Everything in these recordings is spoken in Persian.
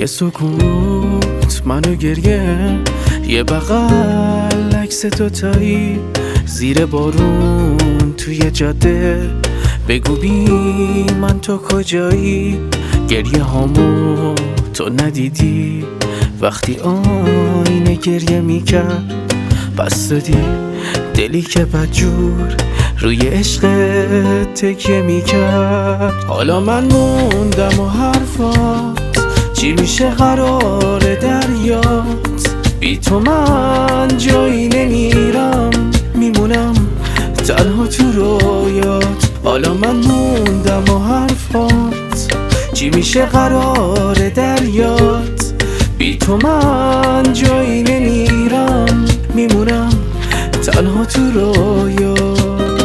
سکوت منو گریه، یه بغل عکس دوتایی زیر بارون توی جاده. بگو بی من تو کجایی؟ گریه هامو تو ندیدی وقتی آینه گریه میکرد؟ بس دادی دلی که بدجور روی عشق تکیه میکرد. حالا من موندم و حرفات چی میشه قرار دریات؟ بی تو من جایی نمیرم، میمونم تنها تو رویات. حالا من موندم و حرفات چی میشه قرار دریات؟ بی تو من جایی نمیرم، میمونم تنها تو رویات.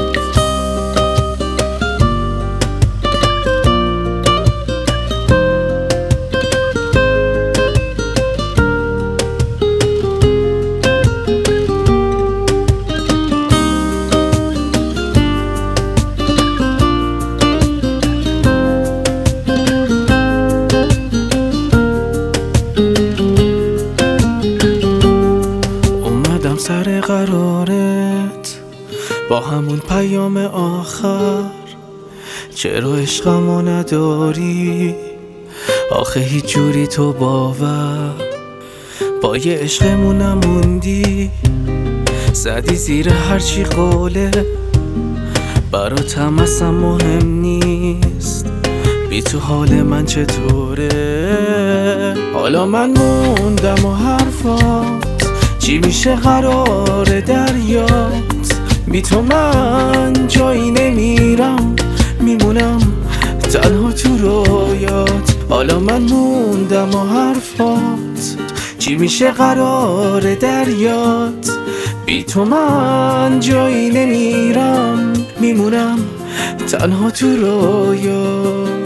سر قرارت با همون پیام آخر، چرا عشقمو نداری؟ آخه هیچ جوری تو باور با یه عشقمون نموندی. زدی زیر هرچی قوله برات هم اصلا مهم نیست. بی تو حال من چطوره؟ حالا من موندم و حرفات چی میشه قرار دریات؟ بی تو من جایی نمیرم، میمونم تنها تو رویات. حالا من موندم و حرفات چی میشه قرار دریات؟ بی تو من جایی نمیرم، میمونم تنها تو رویات.